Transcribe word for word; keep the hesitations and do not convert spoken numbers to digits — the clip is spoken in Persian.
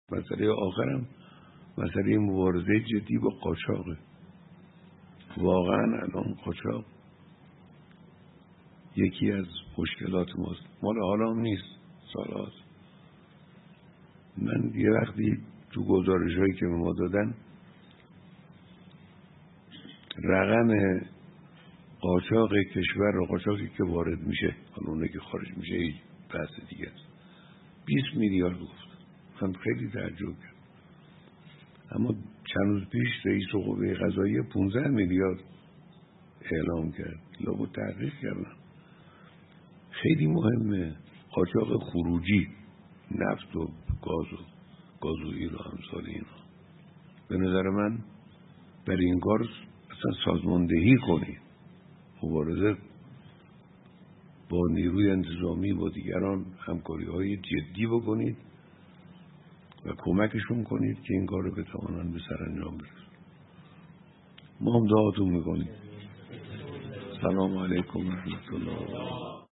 مسئله آخرم مسئله مبارزه جدی با قاچاقه. واقعا الان قاچاق یکی از مشکلات ماست، مال حالا هم نیست، سال هاست. من یه وقتی تو گزارش هایی که به ما دادن رقم قاچاق کشور و قاچاقی که وارد میشه، حالا اونه که خارج میشه هیچ بحث دیگه است، بیست میلیارد گفت. من خیلی تعجب کردم. اما چند روز پیش رئیس قوه قضاییه پانزده میلیارد اعلام کرد. لابد تحقیق کردم. خیلی مهمه قاچاق خروجی، نفت و گاز و گازوئیل و امثال اینا. به نظر من برای این کار اصلا سازماندهی کنید، مبارزه با نیروی انتظامی با دیگران همکاری های جدی بکنید و کمکشون کنید که این کار رو بتوانند به سرانجام برسونن. ما هم دعاتون میکنیم. سلام علیکم و رحمت الله.